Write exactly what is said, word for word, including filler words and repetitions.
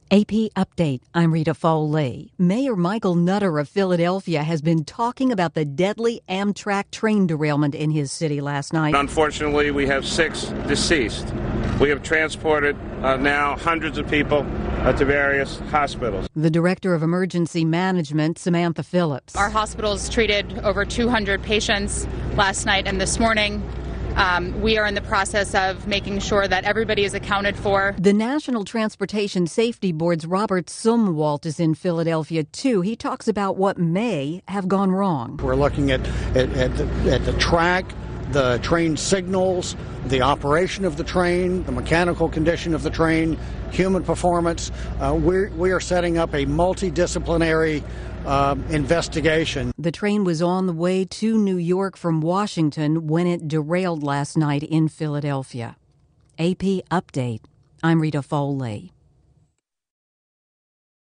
A P Update. I'm Rita Foley. Mayor Michael Nutter of Philadelphia has been talking about the deadly Amtrak train derailment in his city last night. Unfortunately, we have six deceased. We have transported uh, now hundreds of people uh, to various hospitals. The Director of Emergency Management, Samantha Phillips. Our hospitals treated over two hundred patients last night and this morning. Um, we are in the process of making sure that everybody is accounted for. The National Transportation Safety Board's Robert Zumwalt is in Philadelphia, too. He talks about what may have gone wrong. We're looking at, at, at, the, at the track, the train signals, the operation of the train, the mechanical condition of the train, human performance. Uh, we're, we are setting up a multidisciplinary uh, investigation. The train was on the way to New York from Washington when it derailed last night in Philadelphia. A P Update. I'm Rita Foley.